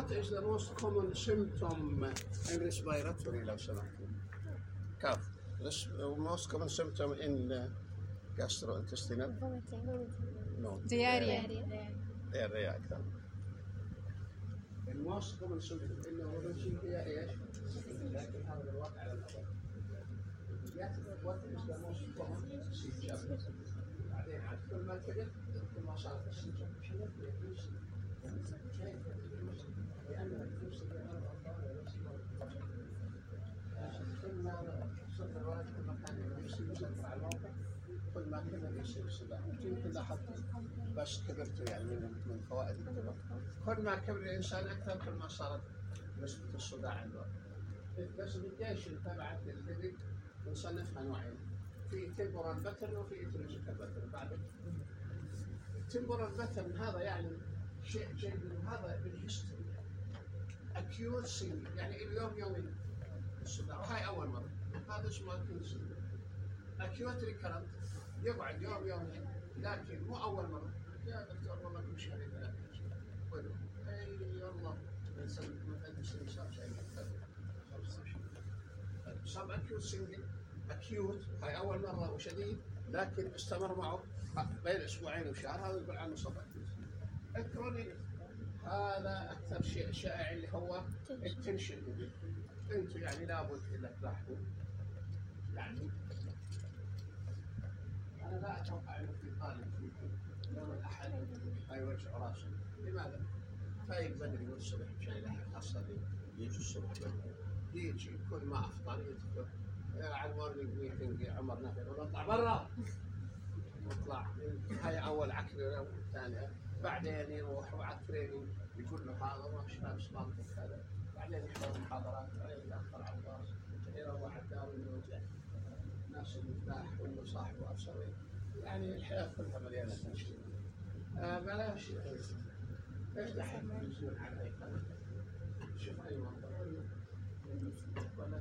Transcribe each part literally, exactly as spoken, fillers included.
what is the most common symptom in respiratory لو سمحتوا؟ cough. The most common symptom in uh, gastrointestinal. No. diarrhea. diarrhea أكثر. The most common symptom إنه الروتين هي إيش؟ لكن هذا الوضع على الأول. What is the most common symptom؟ بعدين عاد كل ما كذب كل ما صارت السيمتوم شنو يفوز لأن الفلوس اللي أنا كل ما صرت الولد كل ما كان يصير يسافر على الموقع كل ما كبر يصير صداع يمكن لاحظت بس كبرت يعني من من فوائد الكبر كل ما كبر الإنسان أكثر كل ما صارت نسبة الصداع عنده. الكلاسيفيكيشن تبعت الهيدك نصنفها نوعين في temporal pattern وفي etiological pattern. بعد temporal pattern هذا يعني شيء جيد هذا بالهيستوري acute single يعني اليوم يومين الصداع وهاي أول مرة هذا اسمه acute single. acute recurrent يقعد يوم يومين لكن مو أول مرة. يا دكتور والله كل شهر ثلاثة قولوا أي والله الإنسان مثلا سنة صار شيء صار acute single أكيوت هاي أول مرة وشديد لكن استمر معه بين أسبوعين وشهر هذا يقول عنه صبع. الكرونيك هذا أكثر شيء شائع اللي هو التنشن. أنتم يعني لابد إلا تلاحظوا يعني أنا لا أتوقع أنه في طالب فيكم يوم الأحد هيوجع راسه. لماذا؟ فايق بدري والصبح مشان يلحق خاصة اللي يجي الصبح بدري يجي كل ما أفطر يدخل على المورنينج ميتنج عمر نافع ونطلع برا نطلع هاي أول عكرة والثانية بعدين يروح على التريننج يقول له هذا ما شباب سلامتك هذا بعدين يحضر محاضرات بعدين يأخر على الباص يروح على الدار ويرجع ناس المفتاح واللي صاحبه أبصرين يعني الحياة كلها مليانة تنشين. آه بلاش افتح التلفزيون على أي قناة شوف أي منظر ولا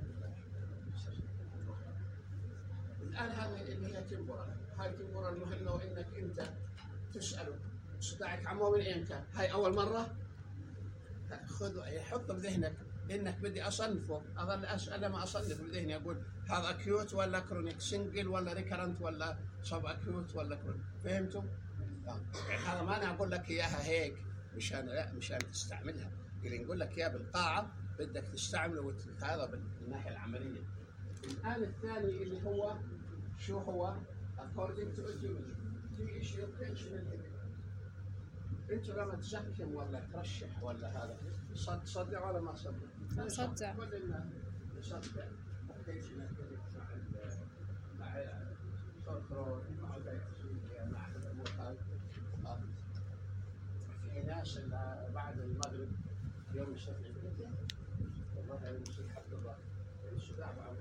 الآن هذه اللي هي تمبورال. هاي تمبورال مهمة إنك أنت تسأله صداعك عمو من إمتى؟ هاي أول مرة خذ يحط بذهنك إنك بدي أصنفه. أظل أسأله ما أصنف بذهني أقول هذا أكيوت ولا كرونيك سنجل ولا ريكرنت ولا صب أكيوت ولا كرونيك. فهمتوا؟ يعني هذا ما أنا أقول لك إياها هيك مشان لا مشان تستعملها اللي نقول لك إياه بالقاعة بدك تستعمله هذا بالناحية العملية. الآن الثاني اللي هو شو هو according to etiology في شيء tension. أنت لما تزكم ولا ترشح ولا هذا تصدق ولا ما تصدق؟ أصدق. كل الناس يصدق tension مع مع الكنترول مع البيتوتية مع الأمور هذه. في ناس بعد المغرب يوم السبت والله يوم السبت حتى الله الصداع بعض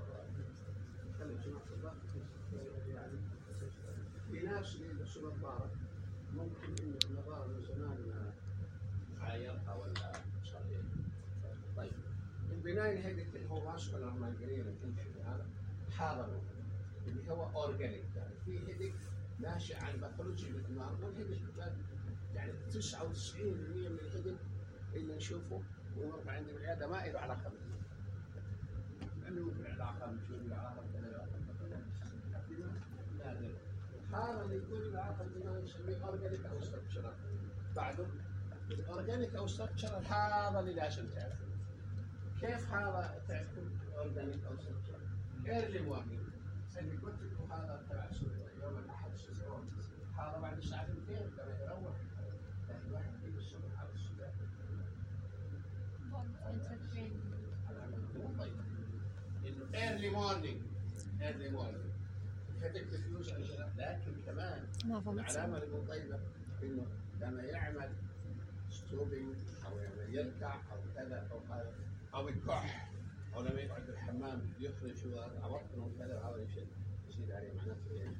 يعني في ناس اللي يلبسوا نظارة ممكن إن النظارة من زمان عايرها ولا صغيرة. طيب البناين هذه اللي هو ماسكولار مايجرين التنشن هذا حاضر اللي هو أورجانيك يعني في هدك ناشئ عن باثولوجي بالدماغ والهدك يعني تسعة وتسعين بالمئة من الهدك اللي نشوفه ونرفع عندي بالعيادة ما له علاقة بالدماغ. لأنه ممكن علاقة بشيء علاقة بالدماغ نادر. هذا اللي يكون له علاقة بالدماغ نسميه أورجانيك أو ستراكشرال. بعده الأورجانيك أو ستراكشرال هذا اللي لازم تعرفه. كيف هذا تعرفه أورجانيك أو ستراكشرال؟ إيرلي مورنينج اللي قلت لكم هذا تبع يوم الأحد السبعون هذا بعد ساعتين لما يروح الواحد يجي الصبح على الصبح. طيب إنه early morning early morning هدك ديفيوز لكن كمان العلامة اللي طيبة إنه لما يعمل ستوبينج أو يعني يركع أو كذا أو هذا أو يكح أو لما يقعد بالحمام يخرج شو عبطنه وكذا هذا شيء يزيد عليه معناته يعني.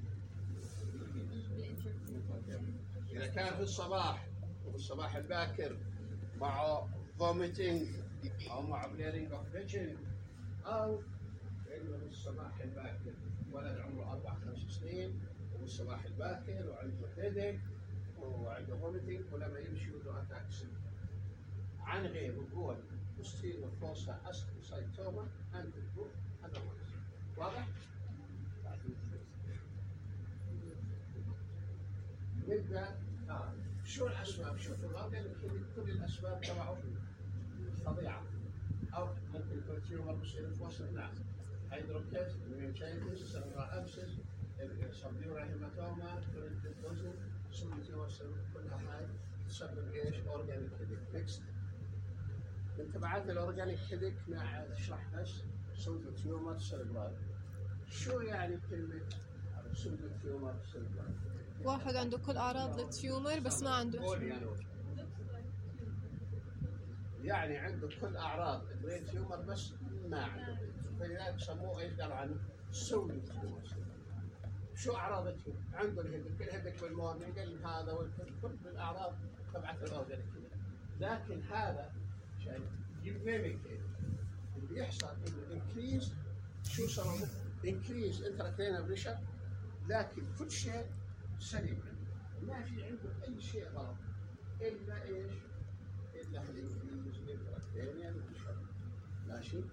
إذا كان في الصباح وفي الصباح الباكر مع vomiting أو مع bleeding of vision أو إنه في الصباح الباكر ولد عمره أربع خمس سنين وفي الصباح الباكر وعنده headache وعنده vomiting ولما يمشي له أتاكس. عن عن غيره هو بوستيريور فوسا أستروسايتوما أند جروب أنوماليز. واضح؟ نبدأ آه. شو الأسباب؟ شوفوا الأورجانيك كل الأسباب تبعه طبيعة، أو ممكن يكون تيومر بوستيريور فوسا. نعم. هيدروكيز، ميوتشايتس، سيربرال أبسس، سبيورا هيماتوما، كورنتيكوزن، سوماتيوما، كلها هاي تسبب ايش؟ اورجانيك هيديك. نكست. من تبعات الاورجانيك هيديك مع تشرح بس سودو تيومر سيربرال. شو يعني كلمة سودو تيومر سيربرال؟ واحد عنده كل أعراض التيومر بس ما عنده يعني, يعني عنده كل أعراض البرين تيومر بس ما عنده، فلذلك سموه ايش؟ قالوا عنه سودو تيومر. شو أعراض التيومر؟ عنده الهيدك، الهيدك والمورنينج، القلب هذا والكل، كل الأعراض تبعت الأورجانيك. لكن هذا شيء يميمك اللي يحصل إنه انكريز. شو سببه؟ انكريز انتراكرينال بريشر، لكن كل شيء سليم عنده، ما في عنده أي شيء غلط إلا إيش؟ إلا الانكريز انتراكرينال بريشر. ماشي؟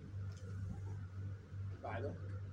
بعده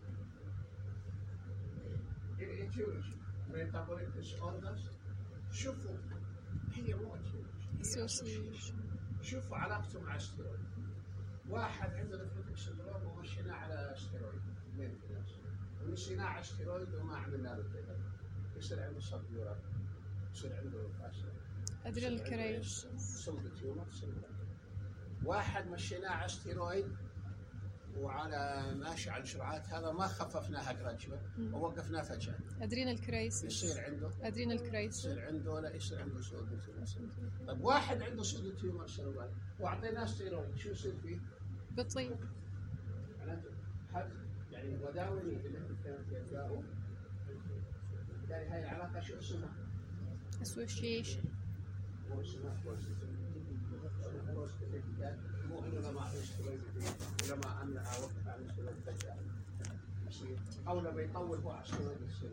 الاتيولوجي ميتابوليك ديس اوردرز. شوفوا هي مو اتيولوجي، شوفوا علاقته مع الستيرويد. واحد عنده نفروتيك سندروم ومشيناه على ستيرويد مينتنس، ومشيناه على ستيرويد وما عملنا له كذا، يصير عنده سبيورا، يصير عنده ادرينال كريش، سودو تيومر سيربرال. واحد مشيناه على ستيرويد وعلى ماشي على الجرعات، هذا ما خففناها جراجوال ووقفناه فجأة، ادرينال كريس، يصير عنده ادرينال كريس، يصير عنده لا يصير عنده سودو تيومر سيربرال. طيب واحد عنده سودو تيومر سيربرال واعطيناه ستيرويد، شو يصير فيه؟ بطيء. يعني وداوي اللي كانت يلقاه، يعني هاي العلاقة شو اسمها؟ اسوشيشن. مو اسمها مو انه لما اعطي ستيرويد ولما امنع اوقف عن الستيرويد فجأة يصير، او لما يطول هو على الستيرويد يصير.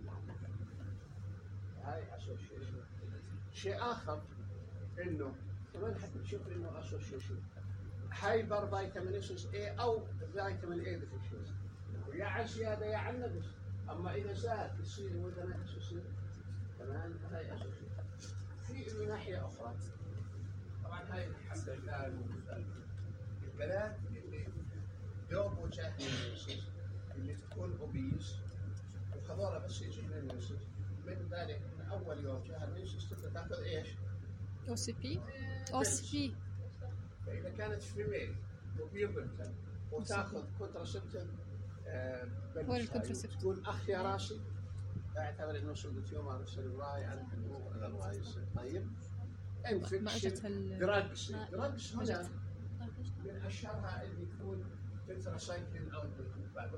هاي اسوشيشن. شيء اخر انه كمان حتشوف انه اسوشيشن هايبر فيتامينيسيس A او فيتامين A ديفيشنسي، ويا على زياده يا على نقص. اما اذا زاد يصير واذا نقص يصير كمان. هاي اسوشيشن. في من ناحيه اخرى طبعا هاي الحمد لله البلاد اللي دوبوا جاهزين اللي تكون اوبيس وهذول بس يجوا للنسيس، من ذلك من اول يوم شهر النسيس تبدا تاخذ ايش؟ او سي بي. او سي بي. فاذا كانت فيميل وبيوبرتن وتاخذ كونتراسبتيف والكونتراسبتيف تقول اخ يا راسي، اعتبر انه سودو تيومر سيربراي عن النور الرئيس. طيب انفكشن دراجز. دراجز هنا من اشهرها اللي يكون تتراسايكلين او بعد.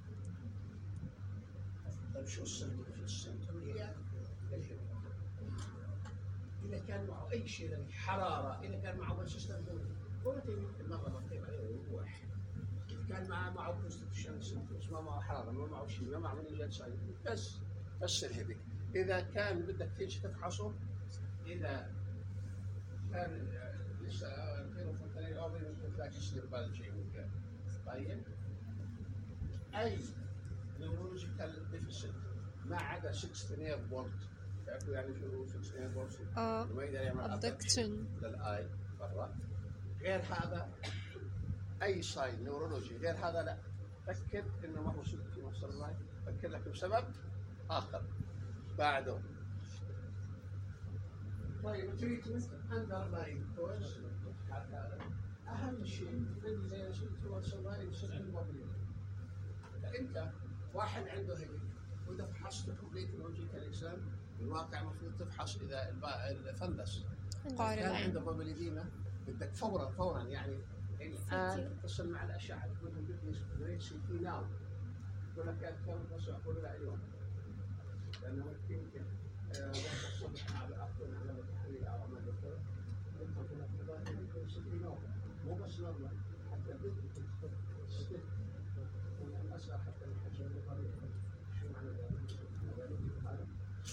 طيب شو السيمتوم؟ في السيمتوم هي الهبوط. اذا كان معه اي شيء يعني حراره، اذا كان معه سيستم بروتين مره مرتين عليه واحد، اذا كان معه معه كونستيتيوشن سيمتومز، ما معه حراره، ما معه شيء، ما معه منجات سايد، بس بس الهبوط. اذا كان بدك تيجي تفحصه، اذا كان لسه غير فترة أو بين الفترة يصير بالشيء ممكن. طيب أي نيورولوجيكال ديفيسيت ما عدا ستة نير بورد، تعرفوا يعني شو ستة نير بورد؟ اه ما يقدر يعمل أبدكشن للآي برا. غير هذا أي ساين نيورولوجي غير هذا لا، تأكد إنه ما هو سودو تيومر سيربراي، أكد لك بسبب آخر بعده. طيب التريتمنت اندرلاين كوز اهم شيء الذي زي ما قلت هو السرطان يصير عنده موبيليتي. فانت واحد عنده هيك واذا فحصت كومبليت لوجيكال اكزام، بالواقع المفروض تفحص اذا الفندس كان عنده موبيليتيما، بدك فورا فورا يعني الان تتصل مع الاشعه تقول لهم بدي سي تي ناو، يقول لك يا دكتور بس اقول لا اليوم لانه يمكن الصبح على أفضل على التحليل أو عمل الدكتور يدخل في الاختبار يكون ستين نوع، مو بس نورمال، حتى البنت تكتب ستين من الأسئلة حتى الحجم الغريب. شو معنى ذلك؟ ذلك هذا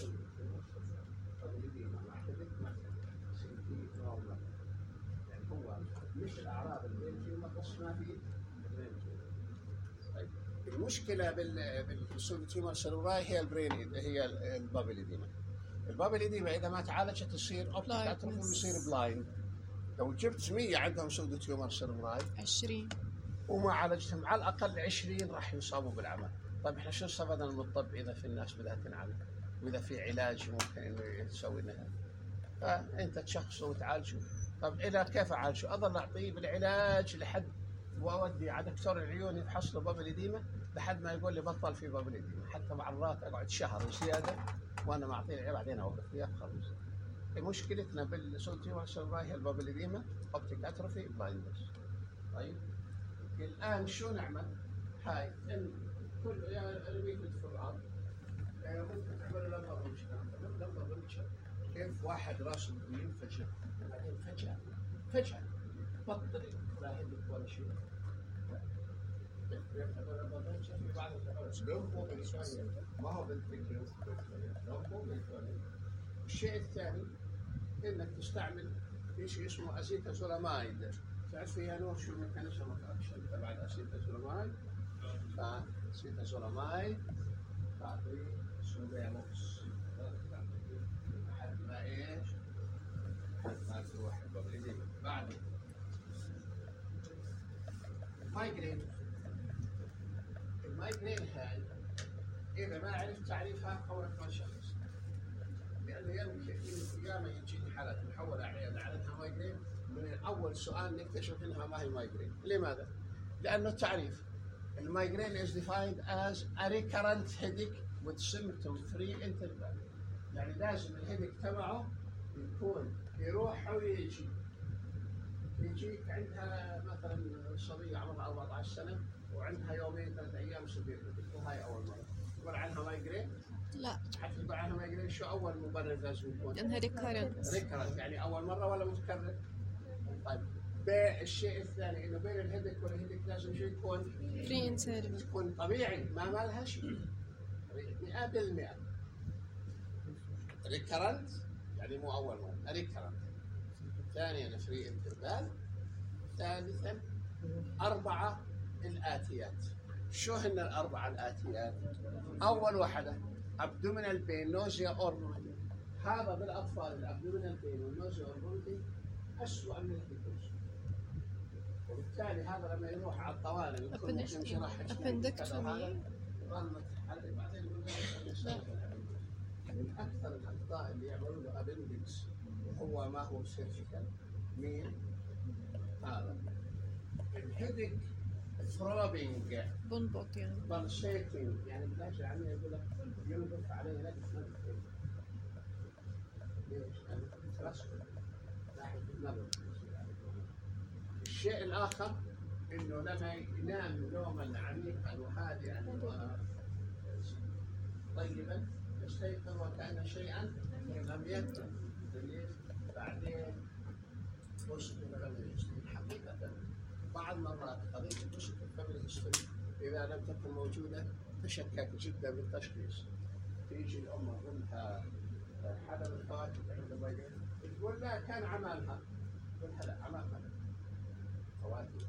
طبيعي مع حدث مثلا ستين نورمال، يعني هو الاعراض مش الاعراض البرين تيومر بس ما في برين تيومر. طيب المشكله بال بالسولد تيومر سيرفراي هي البرين اللي هي البابل إديما. البابل إديما اذا ما تعالجت تصير اوبتيك اتروفي ويصير بلايند. لو جبت مية عندهم سولد تيومر سيرفراي عشرين وما عالجتهم على الاقل عشرين راح يصابوا بالعمى. طيب احنا شو استفدنا من الطب اذا في الناس بدها تنعالج واذا في علاج ممكن انه يسوي لها؟ فانت تشخصه وتعالجه. طب الى كيف اعالجه؟ اظل اعطيه بالعلاج لحد واودي على دكتور العيون يفحص له بابل إديما لحد ما يقول لي بطل في بابل إديما. حتى مرات اقعد شهر وزياده وانا معطيه العلاج بعدين اوقف وياه خلص. مشكلتنا بالسولد تيومر سيرفراي هي البابل إديما، اوبتيك اتروفي، بلايندنس. طيب الان شو نعمل؟ هاي ان كل يا رميت في الارض ممكن تعمل لمبه بنشر. لمبه بنشر كيف واحد راسه ينفجر بعدين فجاه فجاه بطل لا يهدك ولا شيء. في بعض ما هو بالفكر الشيء الثاني انك تستعمل شيء اسمه اسيتازولامايد. تعرف فيها نوع شو الميكانيزم اوف اكشن تبع الاسيتازولامايد؟ فاسيتازولامايد تعطي سوبيلوكس لحد ما ايش؟ لحد ما تروح البابل إديما. بعد المايجرين، المايجرين هاي اذا ما عرفت تعريفها قولك ما شخص، لانه يمكن ياما يجيني حالات محوله عياده على انها مايجرين من اول سؤال نكتشف انها ما هي مايجرين. لماذا؟ لانه التعريف المايجرين is defined as a recurrent headache with symptom free interval. يعني لازم الهيدك تبعه يكون يروح ويجي. يجيك عندها مثلا صبيه عمرها أربعة عشر سنه وعندها يومين ثلاث ايام سبيل وهاي اول مره تقول عنها مايجرين؟ لا. حتى تقول عنها مايجرين شو اول مبرر لازم يكون؟ لانها ريكارنت. ريكارنت يعني اول مره ولا متكرر؟ طيب بالشيء الثاني انه بين الهيدك والهيدك لازم شو يكون؟ فري انترفال. يكون طبيعي ما مالها شيء مئة بالمئة. ريكارنت يعني مو اول مره، ريكارنت. ثانيا فري انترفال. ثالثا أربعة الآتيات. شو هن الأربعة الآتيات؟ أول واحدة abdominal pain, nausea or vomiting. هذا بالأطفال الابدومينال بين والنوزيا or vomiting أسوأ من الهيدروس. وبالتالي هذا لما يروح على الطوارئ يكون يمشي راح appendectomy. ظلمت حل بعدين يقول من أكثر الأخطاء اللي يعملوا له أبندكس وهو ما هو سيرجيكال. مين؟ هذا الهيدك ثروبينج بنبط يعني بالسيتنج يعني بلاش العمليه يقول لك ينبت عليه نقص نبت. ليش؟ يعني ترسل ناحيه النبض. الشيء الاخر انه لما ينام نوما عميقا وهادئا طيبا يستيقظ وكان شيئا لم يكن. بعدين وصل الى الهيستوري. حقيقه بعض مرات قضيه الوصل الى الهيستوري اذا لم تكن موجوده تشكك جدا بالتشخيص. تيجي الام لها حدا من الخواتم عند الرجل تقول لا كان عملها، تقول لا عملها خواتم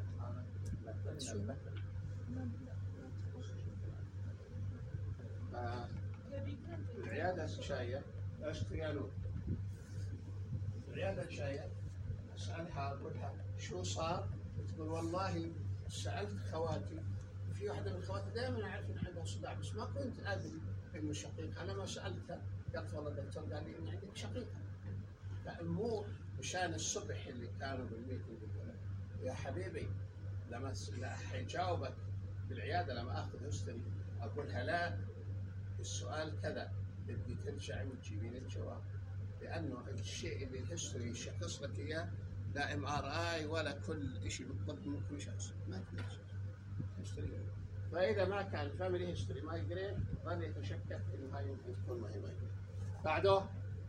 العياده الشايه اشتغلوا العياده الشايه اسالها اقول لها شو صار؟ تقول والله سالت خواتي، في واحده من خواتي دائما اعرف ان عندها صداع بس ما كنت ادري انه شقيقه. لما سالتها قالت والله الدكتور قال لي ان عندك شقيقه. لا مو مشان الصبح اللي كانوا بالميتنج يا حبيبي لما حيجاوبك بالعياده لما اخذ هيستوري اقولها لا السؤال كذا بدي ترجعي وتجيبي لي الجواب، لانه الشيء اللي الهيستوري يشخص لك اياه لا ام ار اي ولا كل شيء بالضبط ممكن يشخص ما في هيستوري. فاذا ما كان فاميلي هيستوري مايجرين ظل يتشكك انه هاي يمكن تكون ما هي مايجرين. بعده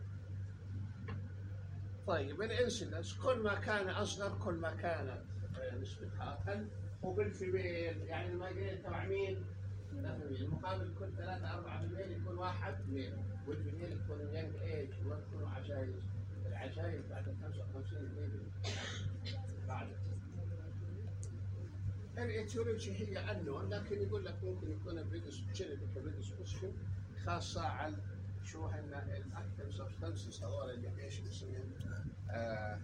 طيب الانسيدنس كل ما كان اصغر كل ما كانت نسبتها اقل. وبالفيميل يعني المايجرين تبع مين؟ المقابل كل ثلاثة أربعة بالميل يكون واحد ميل، والفيميل يكون يانج ايج وما تكونوا عجايز. العجايز بعد خمسة وخمسين ميل الاتيولوجي هي انه لكن يقول لك ممكن يكون بريدس جينيتيك بريدسبوزيشن خاصه عن شو هن الاكتف سبستانسز هذول اللي ايش بيسمين آه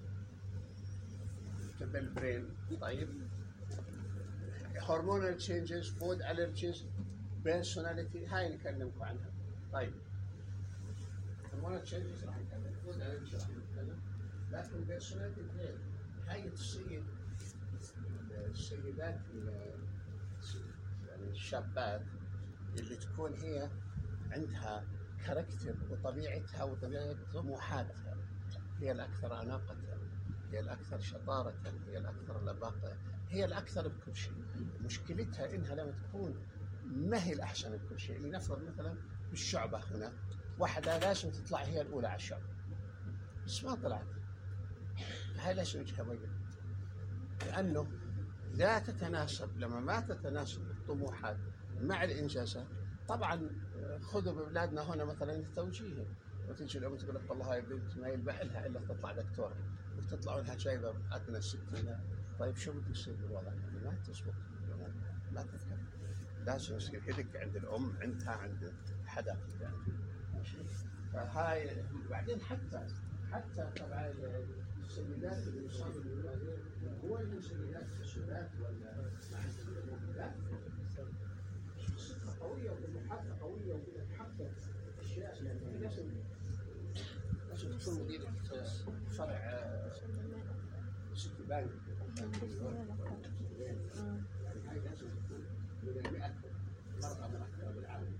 بالبرين. طيب هرمونال تشينجز، فود الرجيز، بيرسوناليتي، هاي نكلمكم عنها. طيب هرمونال تشينجز راح نتكلم، فود الرجيز راح نتكلم، لكن بيرسوناليتي غير. هاي تصير السيدات يعني الشابات اللي تكون هي عندها كاركتر وطبيعتها وطبيعة طموحاتها هي الأكثر أناقة، هي الأكثر شطارة، هي الأكثر لباقة، هي الأكثر بكل شيء. مشكلتها إنها لما تكون ما هي الأحسن بكل شيء. لنفرض مثلا بالشعبة هنا واحدة لازم تطلع هي الأولى على الشعب، بس ما طلعت، هاي ليش وجهها ميت؟ لأنه لا تتناسب. لما ما تتناسب الطموحات مع الإنجازات، طبعا خذوا ببلادنا هنا مثلا التوجيه، وتيجي الأم تقول لك والله هاي بنت ما يلبح لها إلا تطلع دكتورة، وتطلع لها جايبة أدنى الستينات. طيب شو بده يصير بالوضع؟ يعني ما تزبط، ما تذكر، لازم يصير هدك عند الأم، عندها عند حدا يعني. ماشي. فهاي بعدين حتى حتى طبعا السيدات اللي يصابوا بالمرض هو اللي سيدات السودات ولا ما عندهم، لا قصتها قوية وطموحاتها قوية وبتحقق أشياء. يعني لازم لازم تكون مديرة فرع سيتي بانك، يعني هاي لازم تكون من المئة مرأة مركبة بالعالم.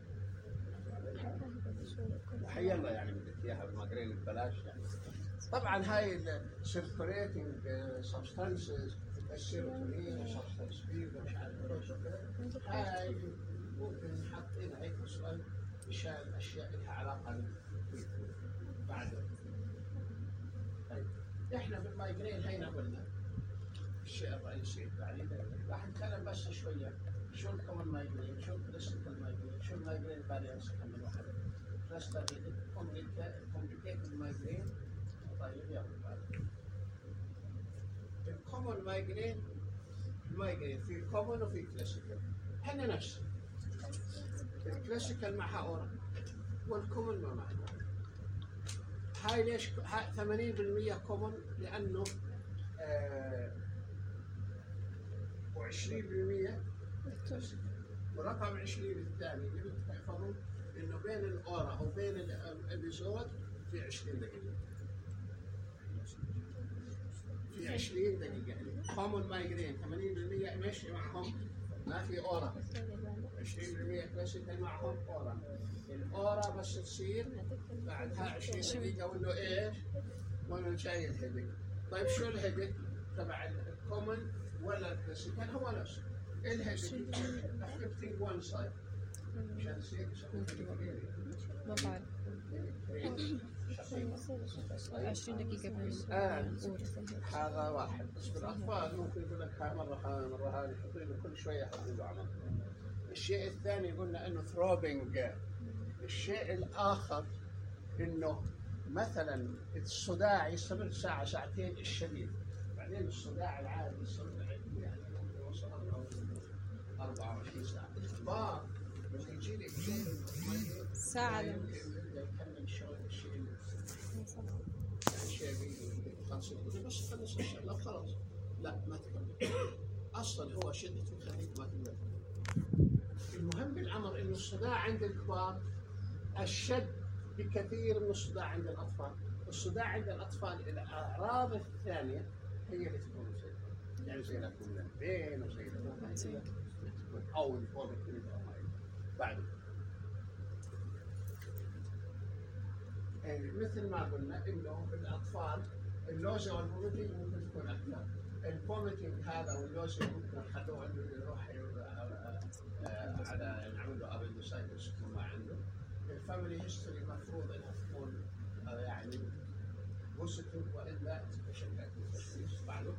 وحي الله يعني بدك إياها بماجرين ببلاش يعني. طبعا هاي السيركوليتنج سبستانسز، السيروتونين، سبستانس بي، مش عارف ايش، هاي ممكن حاطين هيك سؤال مشان اشياء لها علاقه بعد. طيب احنا بالمايجرين هينا قلنا الشيء الرئيسي. بعدين راح نتكلم بس شويه شو الكومن مايجرين، شو الكلاسيكال مايجرين، شو المايجرين فاريانس كمان واحد، كلاستر كومبليكيتد مايجرين. طيب يلا الكومن مايجرين، المايجرين في كومن وفي كلاسيكال، هن نفس الكلاسيكال معها اورا والكومن ما معها. هاي ليش ثمانين بالمئة كومن؟ لانه آه وعشرين بالمئة كلاسيكال. ورقم عشرين الثاني اللي بدك تحفظه انه بين الاورا وبين الابيزود في عشرين دقيقة، في عشرين دقيقة. كومن مايجرين ثمانين بالمئة ماشي معهم ما في اورا، عشرين بالمئة كلاسيكال معهم اورا. الاورا بس تصير بعدها عشرين دقيقة وانه ايش؟ وانه جاي الهيدك. طيب شو الهيدك تبع الكومن ولا الكلاسيكال؟ هو نفسه الهيدك affecting one side. مشان يصير ما بعرف عشرين دقيقة بس. آه. هذا واحد. بس بالأطفال ممكن يقول لك ها مرة ها مرة هذه يحطوا له كل شوية يحطوا له عمل. الشيء الثاني قلنا إنه ثروبينج. الشيء الآخر إنه مثلا الصداع يستمر ساعة ساعتين الشديد، بعدين الصداع العادي يستمر يعني يوصل أربعة وعشرين ساعة. ما لما يجي لك ساعة يكمل شغل الشيء شيء خلص بس خلص الشغله خلاص، لا ما تكمل اصلا. هو شدته تخليك ما تقدر. المهم بالامر انه الصداع عند الكبار اشد بكثير من الصداع عند الاطفال. الصداع عند الاطفال الاعراض الثانيه هي اللي تكون زي يعني زي الكولين بين وزي الكولين او الفوميتنج بعد. يعني مثل ما قلنا انه بالاطفال اللوزه والفوميتنج ممكن تكون اكثر. الفوميتنج هذا واللوزه ممكن نخلوه انه يروح على نعمل له ابندسايتس ما عنده. الفاميلي هيستوري المفروض انها تكون يعني بوزيتيف والا تشكل تشخيص بعده.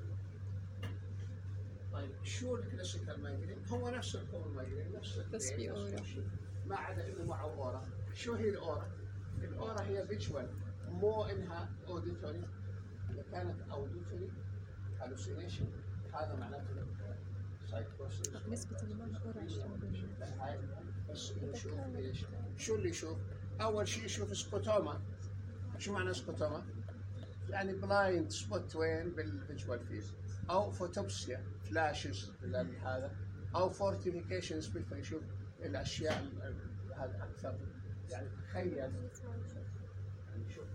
طيب شو الكلاسيكال مايجرين؟ هو نفس الكومن مايجرين، نفس بس في اورا، ما عدا انه معه اورا. شو هي الاورا؟ الاورا هي فيجوال مو انها اوديتوري. اذا كانت اوديتوري هالوسينيشن هذا معناته سايكوسيس. نسبة اللي معها أورا عشرين. لا هاي بس نشوف ايش شو اللي يشوف. اول شيء يشوف سكوتوما. شو معنى سكوتوما؟ يعني بلايند سبوت وين بالفيجوال فيلد، او فوتوبسيا فلاشز هذا، او فورتيفيكيشنز يشوف الاشياء هذا اكثر. يعني تخيل يعني شوف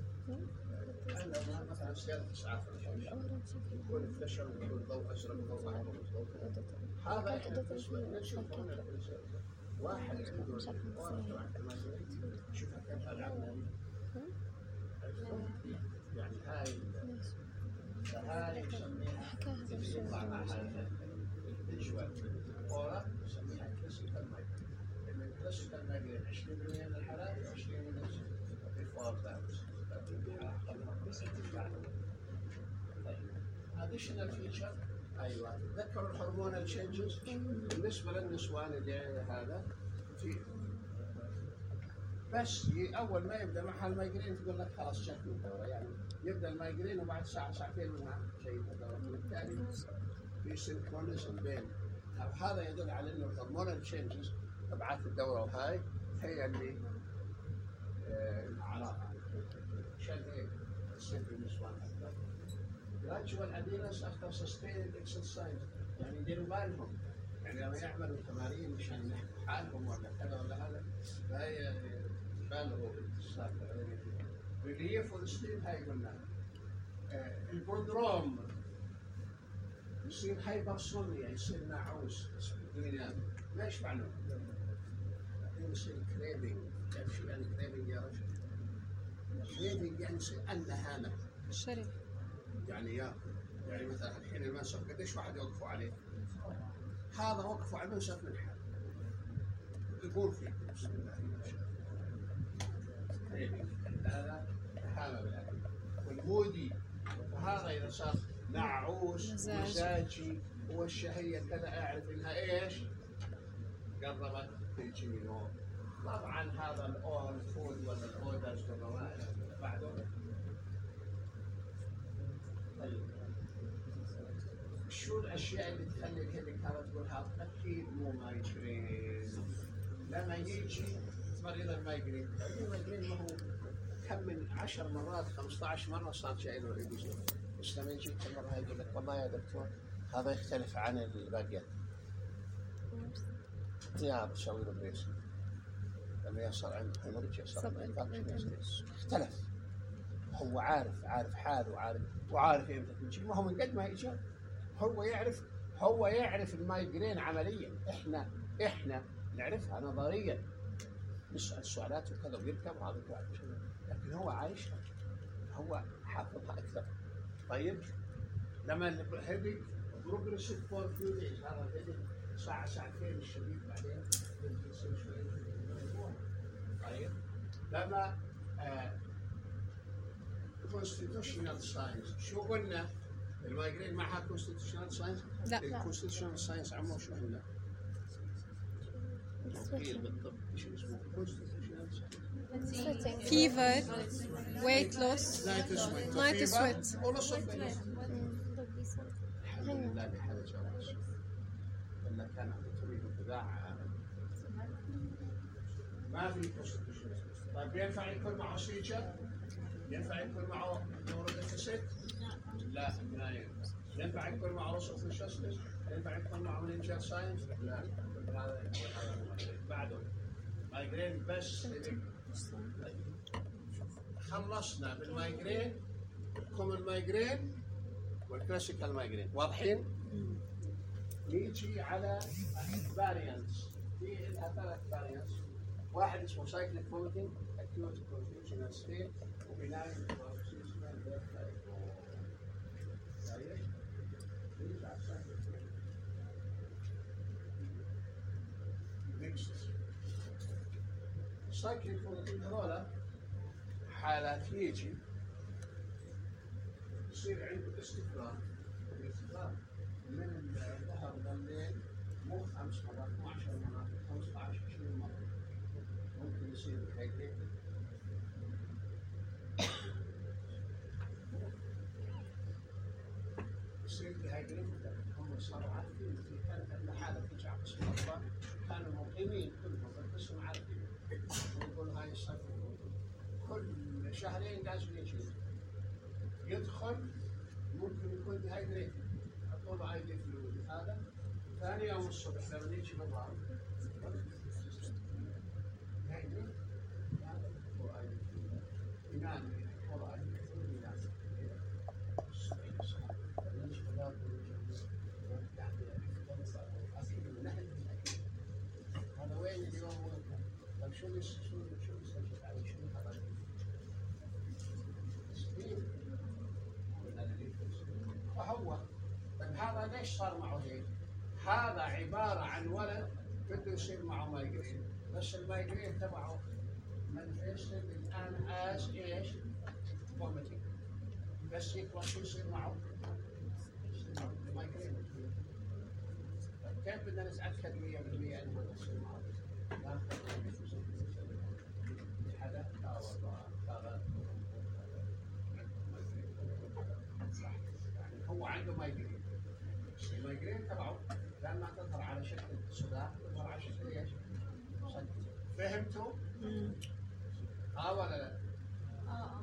انا مثلا سياره اسعاف يكون فلاشر ويكون ضوء ازرق ضوء احمر ضوء هذا احنا بالنسبه لنا نشوف هنا واحد عنده شوف كيف العاب يعني هاي هاي نسميها يطلع معها الفيجوال اورا نسميها كلاسيكال مايجرين. لان الكلاسيكال مايجرين عشرين بالمئة من الحالات وعشرين بالمئة بيفور داوز. طيب اديشنال فيتشر ايوه تذكروا الهرمونال تشينجز بالنسبه للنسوان اللي هذا في بس اول ما يبدا معها المايجرين تقول لك خلاص شكله الدوره. يعني يبدا المايجرين وبعد ساعه ساعتين منها شيء الدوره. وبالتالي في سينكرونيزم بين هذا يدل على انه الهرمونال تشينجز تبعات الدوره وهاي هي اللي الاعراض عشان هيك تصير في النسوان اكثر. جراديوال ادينس افتر سستيند اكسرسايز يعني يديروا بالهم. يعني لما يعملوا تمارين مشان يحموا حالهم ولا كذا ولا هذا فهي بالغوا بالسالفه. ريليف والستيل هاي قلنا. آه البرودروم يصير هايبرسونيا يصير نعوس ينام ما يشبع نوم. بعدين يصير كريفنج. تعرف شو يعني كريفنج يا رجل؟ كريفنج يعني يصير النهامه. الشرب. يعني ياكل. يعني مثلا الحين المنسف قديش واحد يوقفوا عليه؟ هذا وقفوا على المنسف من حال. يقول فيه بسم الله ما شاء الله. هذا نهامه بالاكل. والمودي فهذا اذا صار نعوس مزاجي والشهيه كذا اعرف انها ايش؟ قربت تجي نوم. طبعا هذا الاول فود ولا الاودرز ولا بعده. طيب شو الاشياء اللي تخلي الهيدك هذا تقول هذا اكيد مو مايجرين. لما يجي مريض المايجرين، المايجرين ما هو كم من عشر مرات خمسة عشر مره صار جاي له يجي. بس لما يجي كل مره يقول لك والله يا دكتور هذا يختلف عن الباقيات. يا بتسوي له بريس لما يصل عنده هيموريج يصل اختلف. هو عارف عارف حاله وعارف وعارف امتى تجي. ما هو من قد ما يجي هو يعرف هو يعرف المايجرين عمليا. احنا احنا نعرفها نظريا نسال سؤالات وكذا ويركب وهذا لكن هو عايشها هو حافظها اكثر. طيب لما الهيدك بروجريسيف فور فيو دايز هذا الهيدك ساعه ساعتين الشديد بعدين يصير شويه. طيب لما كونستيتيوشنال ساينس شو قلنا؟ المايجرين معها كونستيتيوشنال ساينس؟ لا الكونستيتيوشنال ساينس عمو شو عندنا؟ قيل بالضبط ايش اسمه؟ كونستيتيوشنال ساينس فيفر ويت لوس نايت سويت. الحمد لله بحاجه جواز ولا كان تريد اتباع ما في كونستيتيوشنال. طيب ينفع يكون معه سيجر؟ ينفع يكون معه نوروديفيسيت؟ لا لا ينفع. ينفع يكون معه وصف الشستس؟ ينفع يكون معه مننجر ساينس؟ لا. هذا بعده مايجرين بس. خلصنا بالمايجرين كومن مايجرين والكلاسيكال مايجرين واضحين؟ نيجي على فاريانتس. في لها ثلاث فاريانتس. واحد اسمه سايكليك فوميتنج acute confusional state وبناين سايكليك فوميتنج هذولا حالات يجي يصير عنده استفراغ. الاستفراغ من الظهر لليل مو خمس مرات مو عشر مرات خمسة عشر عشرين مرة ممكن يصير هيك. يصير ديهايدريت هم صاروا عارفين في كانت عندنا حاله تجي على قسم الاطفال كانوا مقيمين كلهم بالقسم عارفين يقول هاي الصف كل شهرين لازم يجي يدخل ممكن يكون ديهايدريت يحطوا له اي دي فلويد هذا ثاني يوم الصبح لما يجي بالضبط ديهايدريت هذا هو اي دي فلويد ينام يحطوا له اي دي فلويد ينام هذا وين اليوم طيب شو شو شو يسجل عليه شو هذا فهو طيب هذا ليش صار معه هيك؟ هذا عبارة عن ولد بده يصير معه مايجرين بس المايجرين تبعه مانفيستد الآن از ايش؟ فوميتنج بس يكبر شو يصير معه؟ مايجرين طيب كيف بدنا نتأكد مية بالمية انه هذا يصير معه؟ لا حدا صار هو عنده مايجرين المايجرين تبعه لما تظهر على شكل صداع تظهر على شكل ايش؟ صدع فهمتوا؟ اه ولا لا؟ اه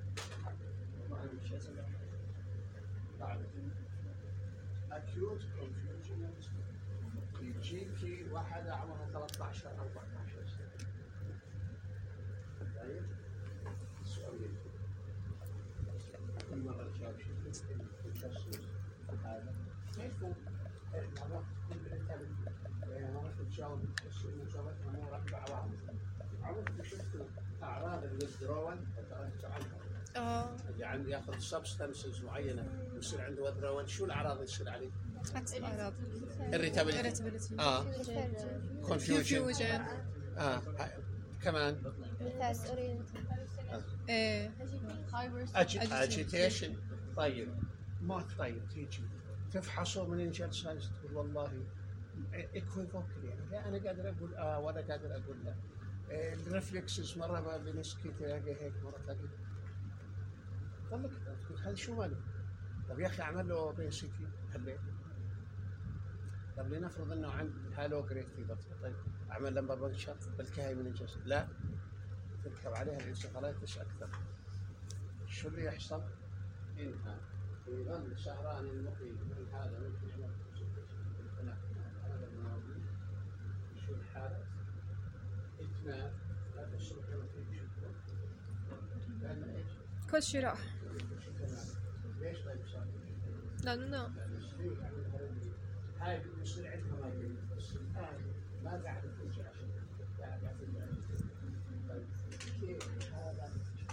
بعد acute confusion يجيكي واحدة عمرها ثلاثة عشر أربعة عشر سنة طيب سؤالين كل مرة تجاوب شيء التشخيص هذا كيف مرات تكون بالتالي مرات تجاوب التشخيص مجاوبتها مو راكبة على بعض عرفت شفتوا أعراض الويدرول وتركت عنها اه يعني ياخذ سبستانسز معينة ويصير عنده ويدرول شو الأعراض اللي تصير عليه؟ عكس الأعراض irritability اه confusion اه كمان ايه agitation طيب ما طيب تيجي تفحصه من الجلسة تقول والله equivocal يعني لا أنا قادر أقول آه ولا قادر أقول لا الرفلكسز مرة ما بنسكي تلاقي هيك مرة تلاقي طلق تقول هذا شو ماله طب يا أخي أعمل له بي سي تي حليت طب لنفرض انه عند هالو جريد فيبر طيب اعمل لمبه بنشر بالكهي من الجسد لا تركب عليها الانسفاليتس اكثر شو اللي يحصل؟ انها يظل سهران المقيم من هذا ممكن يعمل هذا الماضي شو الحاله؟ اتمام لا تشرب كما فيك شكرا لان ايش؟ كل شيء راح ليش طيب صار؟ لانه نام هاي بتصير عندها مايجرين بس الآن ما قاعدة تجي عشان قاعدة تجي عشان طيب كيف هذا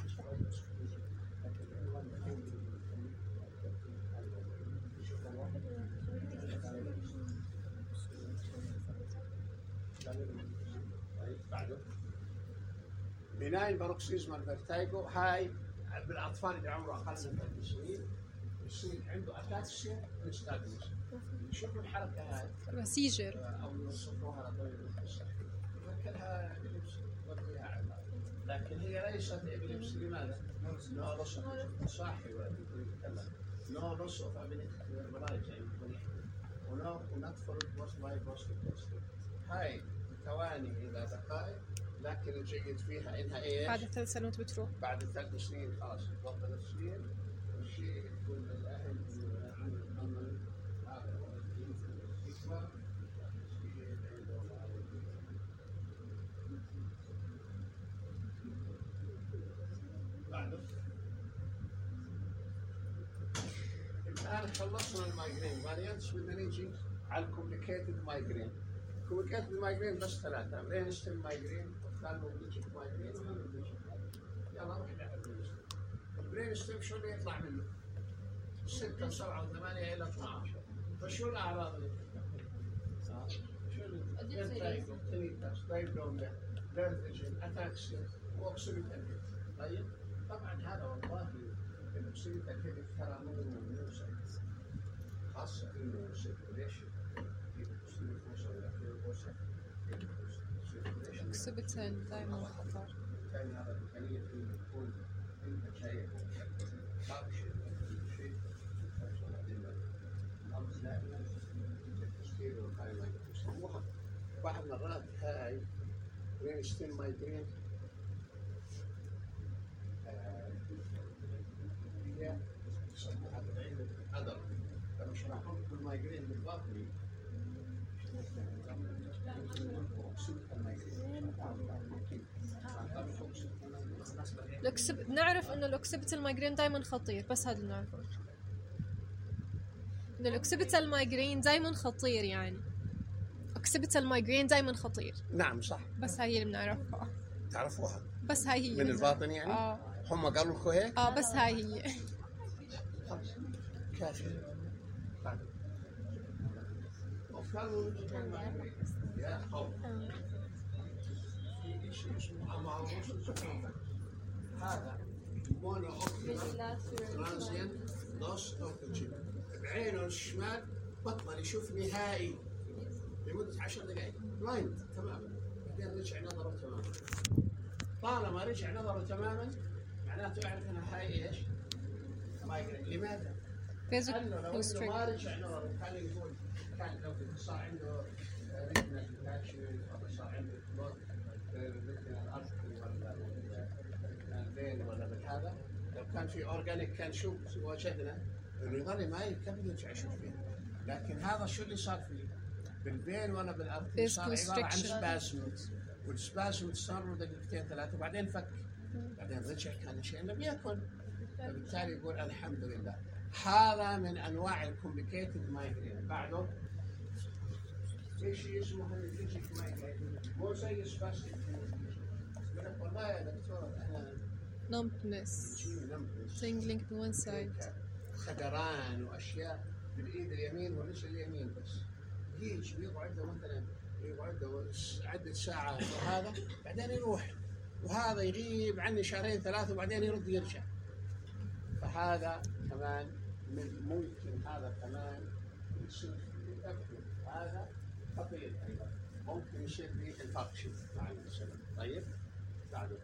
طيب بعده بناين باروكسيزمال فيرتايجو هاي بالأطفال اللي عمره أقل من ثلاث سنين يصير عنده أتاكسيا نستابلس شوفوا الحركة هاي سيجر أو يوصفوها لطبيب الصحي يفكرها إبليبسي يوديها على لكن هي ليست إبليبسي لماذا؟ نو لوس أوف صاحي ويتكلم نو لوس أوف أبيليتي تو فيربلايز يعني يكون يحكي ونو ونطفل بوست باي بوست بوست هاي ثواني إلى دقائق لكن الجيد فيها إنها إيش؟ بعد ثلاث سنوات بتروح بعد ثلاث سنين خلاص تفضل ثلاث سنين والشيء يكون للأهل عن الأمن هذا هو الحكمة بعده الآن خلصنا المايجرين فاريانتس بدنا نيجي على الكومبليكيتد مايجرين كومبليكيتد مايجرين بس ثلاثة برين ستيم مايجرين وثاني بيجيك مايجرين وهذا بيجيك يلا نروح نعمل البرين ستيم شو اللي يطلع منه؟ ستة وسبعة وثمانية إلى اثنا عشر فشو الأعراض اللي تطلع؟ شو اللي تايجو تنيتاس دايبلوميا ليرثيجين أتاكسيا وأكسيد الكبد طيب طبعا هذا والله الأكسيد الكبد ترى مو مو سهل خاصة إنه سيركوليشن اكسبتين دائما خطر بالتالي هذا الإمكانية إنه يكون أنت شايف صعب شيء شيء بعض مرات هاي برين ستيم مايجرين هي يسموها بالعلم الأدر. فمش راح نقول المايجرين بالباطني الأكسب... نعرف إنه الأوكسيبيتال مايجرين دايما خطير، بس هذا اللي نعرفه، إنه الأوكسيبيتال مايجرين دايما خطير، يعني أوكسيبيتال مايجرين دايما خطير. نعم صح. بس هاي اللي بنعرفها. تعرفوها؟ بس هاي هي من الباطن يعني؟ آه. هم قالوا لكم هيك؟ آه بس هاي هي. كافي. يا خوف. في شيء اسمه أماروس. هذا مونو أوكيولار ترانزيانت لوس أوكسجين. بعينه الشمال بطل يشوف نهائي لمدة عشر دقائق بلايند تماما، بعدين رجع نظره تماما. طالما رجع نظره تماما معناته يعرف انها هاي ايش؟ مايجرين. لماذا؟ لانه لو انه ما رجع نظره كان يقول كان لو صار عنده ريتنا ديتاتشمنت او صار عنده بلوك ريتنا الارتري ولا الفين ولا بالهذا، لو كان في اورجانيك كان شوف وجدنا انه يظل ما يكمل يرجع يشوف فيها. لكن هذا شو اللي صار فيه؟ بالبين ولا بالارض صار عباره عن سباسمز، والسباسمز صار له دقيقتين ثلاثه وبعدين فك، بعدين رجع كان شيء لم يكن. فبالتالي يقول الحمد لله. هذا من انواع الكومبليكيتد مايجرين. بعده في شيء اسمه هيميفيجيك مايجرين، مو زي سباستيك. يقول لك والله يا دكتور انا numbness tingling to one side، خدران واشياء بالايد اليمين والرجل اليمين، بس يجي بيقعد له مثلا يقعد له عدة ساعات وهذا بعدين يروح، وهذا يغيب عني شهرين ثلاثة وبعدين يرد يرجع. فهذا كمان من ممكن هذا كمان يصير في هذا خطير أيضا، ممكن يصير في انفكشن مع الإنسان. طيب بعده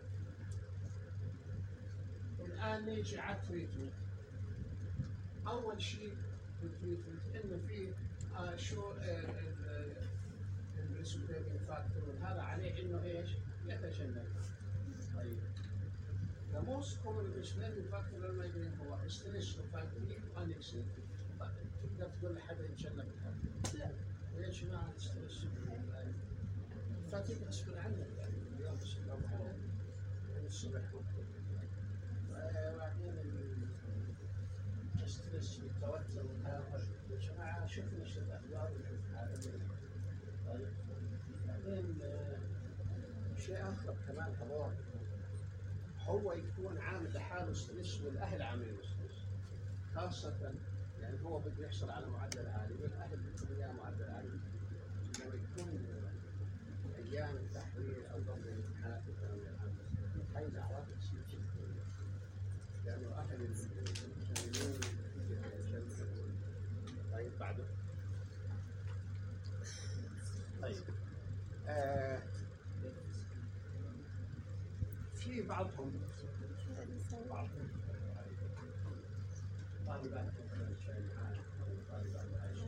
الآن نيجي على التريتمنت. أول شيء في التريتمنت إنه في آه شو الريسبيريتنج فاكتور هذا عليه إنه إيش؟ يتجنب. طيب the most common respiratory factor للمايجرين هو ستريس وفاتيج وانكسيتي. تقدر تقول لحد يتجنب الحد؟ لا. يا جماعة الستريس الفاتيج غصب عنك، يعني اليوم الصبح يعني الصبح وبعدين الستريس والتوتر والهذا. يا جماعة شوفوا ايش الأخبار ونشوف هذا. طيب بعدين شيء آخر كمان حضور، هو يكون عامل لحاله ستريس والأهل عاملين ستريس، خاصة يعني هو بده يحصل على معدل عالي والأهل بدهم إياه معدل عالي. لما يكون أيام التحرير أو ضمن الامتحانات الثانوية العامة هاي الأعراض تصير جدا، لأنه أهل المسلمين. طيب بعده طيب آه في بعضهم بعضهم طالبات الجامعات أو طالبات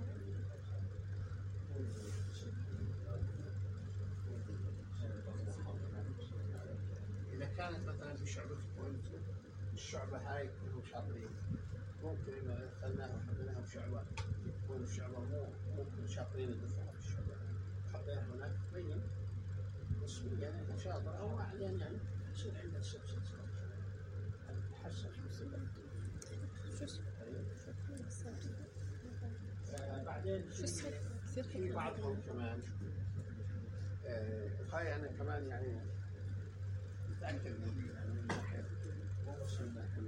إذا كانت مثلا في شعبة كويت الشعبة هاي كلهم شاطرين، ممكن إذا دخلناها وحطيناها في شعبة تكون الشعبة مو ممكن شاطرين الدفعة في الشعبة، حطينا هناك تبين نسبيا يعني شاطر أو أحيانا يعني يصير عندنا السبسس تحسن مثل بعدين في بعضهم كمان هاي أنا كمان يعني متأكد من يعني من ناحية مو بس من ناحية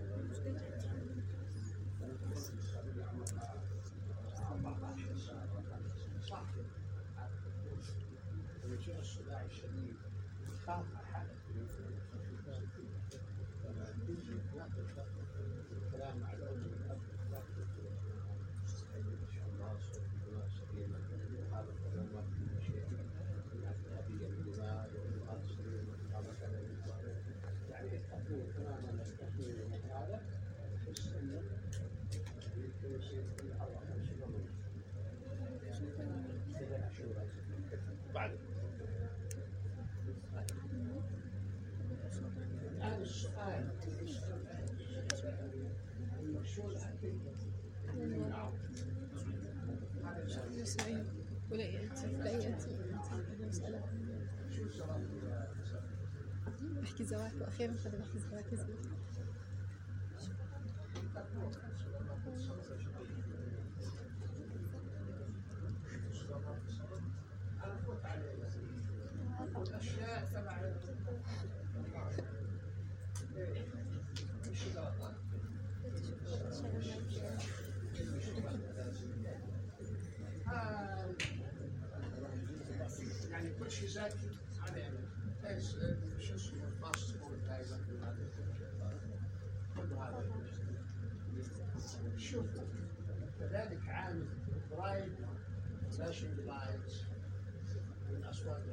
أربعطعش سنة صح ويجي الصداع الشديد خاف حالك تيجي ناخذ الكلام مع الأولى إن شاء الله صوتنا سليمة هذا الكلام ما في شيء هذه الدماء والأرض سليمة هذا كلام يعني التحليل تماما التحليل من هذا بس إنه يمكن يصير في أربعة خمس شهور بعد اسمعي ولا انت لا انت انا مسألة بحكي زواك واخيرا خلينا بحكي زواك زي الأشياء تبع يعني كل شيء زاكي عليه ايش شو اسمه الباسبورت هاي كل هذا شوفوا كذلك عامل برايد فلاشنج لايتس من اصوات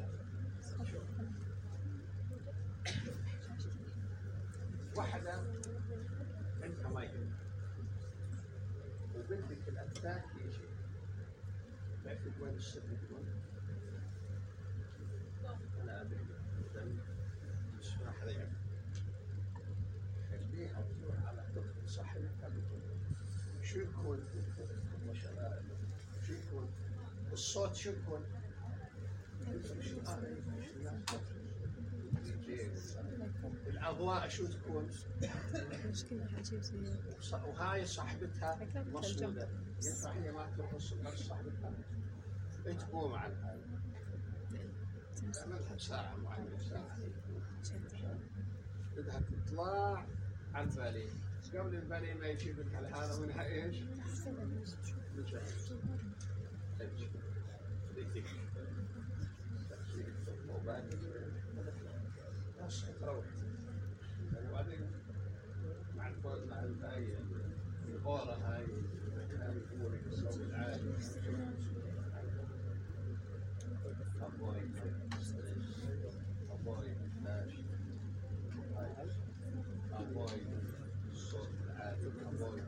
واحدة عندها مايك وبدك الأتاك يجي تعرفي وين السر يكون؟ أنا أبي اسمها حذيفة خليها تروح على طفل صاحبها شو يكون؟ ما شاء الله شو يكون؟ الصوت شو يكون؟ الأضواء شو تكون؟ مشكلة حاجة زي وهاي صاحبتها مصمودة ينفع هي ما ترقص بس صاحبتها تقوم عن هاي تعملها ساعة معينة ساعة بدها تطلع على الباليه قبل الباليه ما يجيبك على هذا ومنها ايش؟ بس تروح وبعدين مع الفوز مع هاي الغورة هاي هاي يقولك الصوت العالي أبوي أبوي ماشي أبوي الصوت العالي أبوي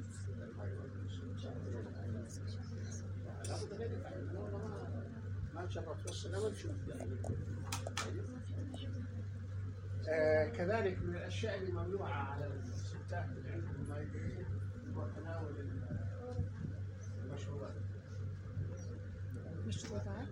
ما شرفت بس أنا ما نشوف آه كذلك من الأشياء اللي ممنوعة على الستات اللي عندهم مايجرين هو تناول المشروبات. مشروبات؟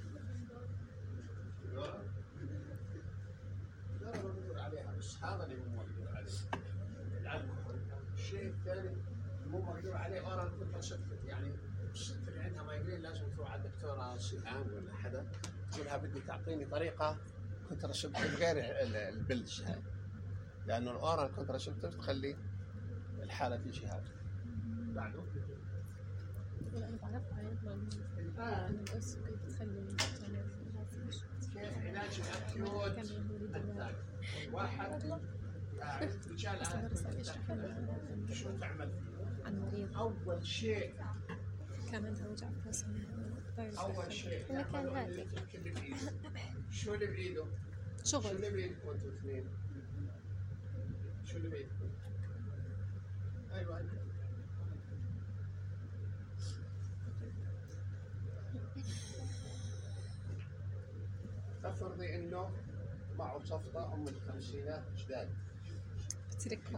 لا لا مقدور عليها بس هذا اللي مو مقدور عليه. الألكحول. الشيء الثاني مو مقدور عليه أورال كونتراسبتيف يعني الست اللي عندها مايجرين لازم تروح على الدكتورة سيهان ولا حدا تقول لها بدي تعطيني طريقة كونتراسبتيف غير البلج هاي لأنه الأورال كونتراسبتيف تخلي الحالة تيجي هذا بعده لا أنا بعرف عن الأس كيف تخلي كيف علاج الأكيوت أتاك واحد رجال شو تعمل عن مريض أول شيء كان عندها وجع في أول شيء كان هادي شو اللي بإيده؟ شغل شو اللي بإيدكم أنتوا اثنين؟ شو اللي بإيدكم؟ أيوة أنت تفرضي إنه معه صفقة أم الخمسينات جداد بتركها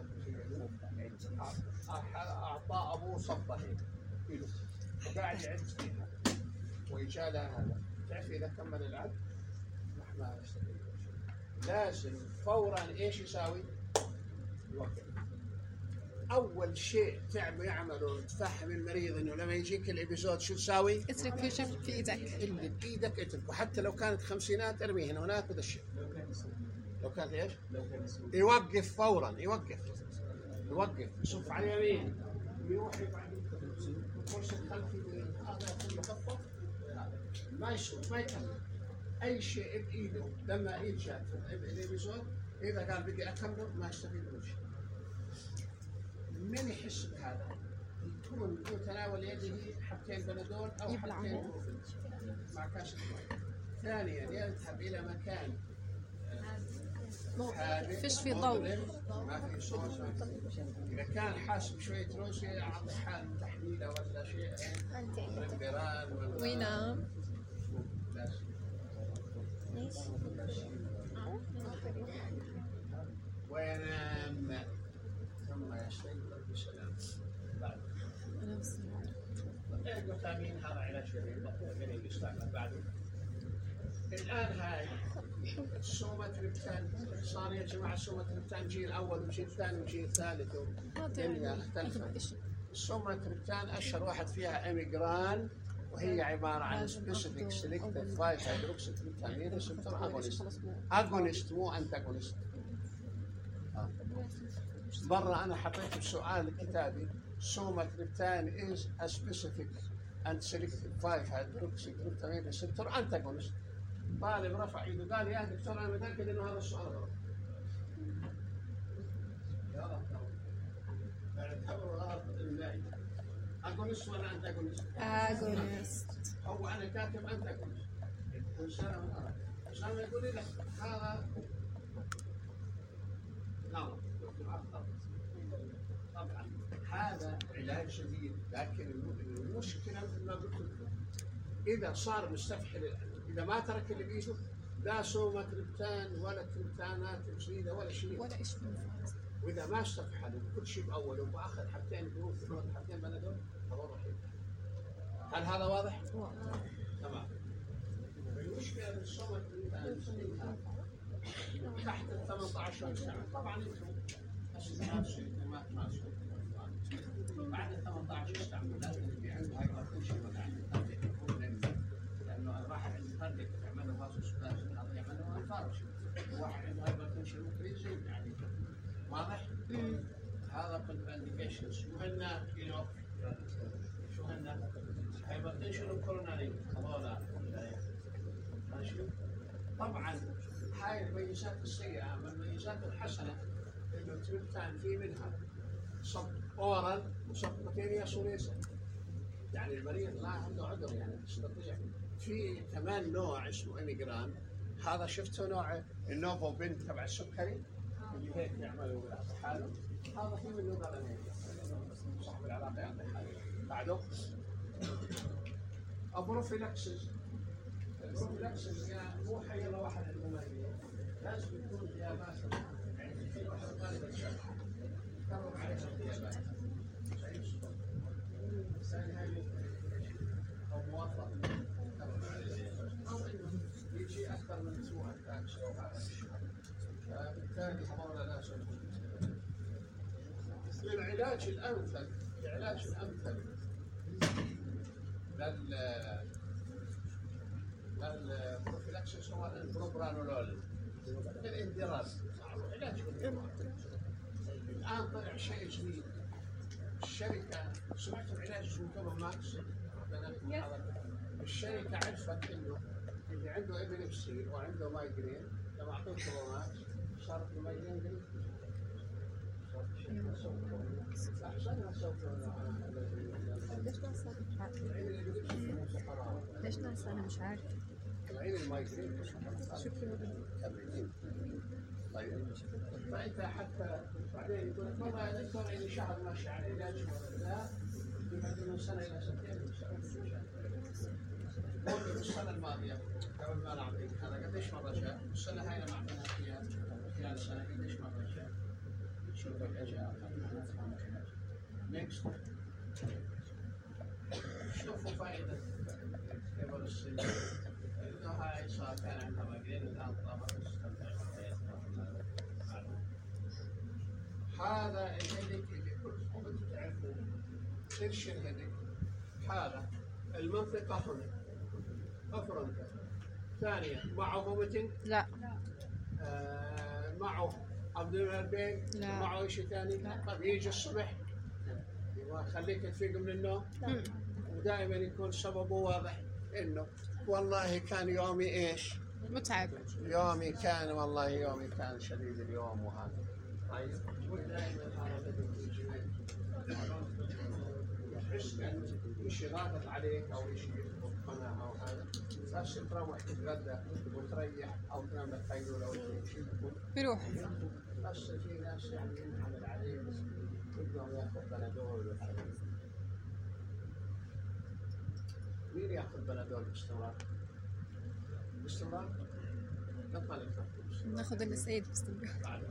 أعطى أبوه صفقة هيك إيده وقاعد يعد فيها ويجالها هذا تعرفي إذا كمل العد ما يستطيع لازم فورا إيش يساوي؟ يوقف أول شيء تعمل يعمله تفهم المريض إنه لما يجيك الإبيزود شو تساوي؟ اترك كل شيء في إيدك اللي بإيدك اتركه حتى لو كانت خمسينات ارميه هنا هناك هذا الشيء لو كانت إيش؟ يوقف فورا يوقف يوقف يصف على اليمين يروح يقعد الكرسي الخلفي هذا كله خطه ما يصف ما يكمل أي شيء بإيده لما يجي الإبيزود إذا قال بدي أكمله ما يستفيد من شيء من يحس بهذا يكون يتناول يده حبتين بنادول أو حبتين بروفين مع كاسة ماء ثانيا يذهب إلى مكان فيش في ضوء ما في صوت إذا كان حاسب شوية روسي يعطي حال تحليله ولا شيء رمبران ولا وينام ليش؟ وينام ثم يستيقظ بسلام بعد أنا بس تريبتامين هذا علاج جميل يستعمل بعده. الان هاي السوماتريبتان صار يا جماعه السوماتريبتان جيل اول وجيل ثاني وجيل ثالث والدنيا اختلفت. السوماتريبتان اشهر واحد فيها اميجران، وهي عباره عن سبيسيفيك سيلكتيف فايف هيدروكسي تريبتامين ريسبتور اغونست. اغونست مو انتاغونست. مرة أنا حطيت السؤال كتابي سوماتريبتان is a specific and selective five hydroxy tryptamine receptor antagonist. طالب رفع يده قال يا دكتور أنا متأكد إنه هذا السؤال غلط. يا رب اعتبره غلط بالله. أغونست ولا أنتاغونست؟ أغونست. هو أنا كاتب أنتاغونست. أسامة أسامة يقول لي هذا غلط. طبعا هذا علاج جديد، لكن المشكله مثل ما قلت لكم اذا صار مستفحل، اذا ما ترك اللي بيده لا سوماتريبتان ولا تريبتانات جديده ولا شيء ولا شيء، واذا ما استفحل كل شيء باوله واخذ حبتين جروب حبتين بنادول هذول راح ينتهي. هل هذا واضح؟ واضح. تمام. المشكله بالسوماتريبتان تحت ال ثمانية عشر سنه طبعا انتم ما تماسوا بعد ال ثمانية عشر استعمل لازم اللي عنده هايبرتنشن ولا عنده كاردياك، لانه الواحد عنده كاردياك يعمل له فاسوسبازم هذا يعمل له انفاركشن، واحد عنده هايبرتنشن ممكن يزيد يعني. واضح؟ هذا كونترانديكيشن. شو هن شو هن هايبرتنشن وكوروناري هذول ماشي. طبعا هاي المميزات السيئه، من المميزات الحسنه انه التريبتان في منها صب اورال وسبكوتينيا سوليسا، يعني المريض ما عنده عذر يعني يستطيع. في كمان نوع اسمه اميجران، هذا شفته نوع النوفو بنت تبع السكري اللي هيك يعملوا حاله، هذا في منه ضرر صاحب العلاقه يعطي حاله. بعده ابروفيلاكسس. البروفيلاكسس يعني مو حي الله واحد عنده مريض، لازم يكون فيها باسل. يعني في واحد طالب الشرح كرر عليه الغيابات الثاني هاي او موظف كرر عليه او انه يجي اكثر من اسبوع التاكس او هذا الشهر، فبالتالي هذول لازم. العلاج الامثل العلاج الامثل لل البروفيلاكسس هو البروبرانولول للاندرار، علاج الان طلع شيء جديد. الشركه سمعتوا العلاج اسمه توبا ماكس؟ الشركه عرفت انه اللي عنده ابيليبسي وعنده مايجرين لما اعطوه توبا ماكس صارت المايجرين قليل. احسن ما سووا. ليش ما صار مش عارف؟ ليش ما صار انا مش عارف؟ العين المايجرين شكرا. طيب فانت حتى بعدين يقول لك والله يا دكتور عندي شهر ماشي على علاج لا يبعد من سنه الى سنتين. قول السنه الماضيه قبل ما نعطيك هذا قديش مره جاء؟ السنه هاي لما اعطيناك اياها خلال السنه قديش مره جاء؟ شوف لك جاء نيكست. شوفوا فائده قبل السنه انه هاي صار كان عندها مايجرين الان طابت تستمتع بحياتها. هذا الهيدك اللي كلكم تعرفوا ايش الهيدك؟ هذا المنطقه هنا افرنتا. ثانيا معه فوميتنج؟ لا. آه معه ابدومينال بين؟ لا. معه شيء ثاني؟ طيب يجي الصبح يخليك تفيق من النوم؟ لا. ودائما يكون سببه واضح انه والله كان يومي ايش؟ متعب. يومي كان والله يومي كان شديد اليوم وهذا. طيب ودائما هذا يجي يحس انه شيء ضاغط عليك او شيء قناعه او هذا، بس تروح تتغدى وتريح او تنام لك قيلوله او شيء بيروح. بس في ناس يعني ينعمل عليه بدهم ياخذ بنادول وهذا. مين ياخذ بنادول باستمرار؟ باستمرار؟ نطلع ناخذ الاسيد باستمرار.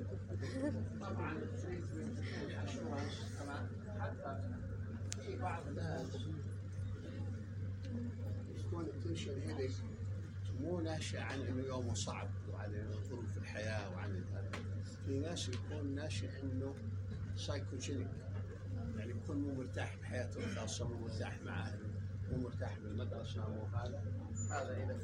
طبعا التريتمنت الاشخاص كمان حتى في بعض الدبريشن إلك مو ناشئ عن انه يومه صعب وعن ظروف الحياه وعن هذا. في ناس يكون ناشئ انه سايكوجينيك، يعني يكون مو مرتاح بحياته الخاصه، مو مرتاح مع اهله، مو مرتاح بالمدرسه، مو هذا هذا اذا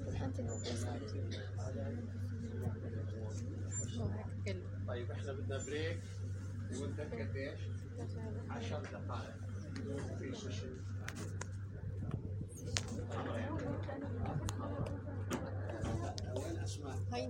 طيب احنا بدنا بريك ونتذكر قديش؟ عشر دقائق في سيشن. وين اسماء؟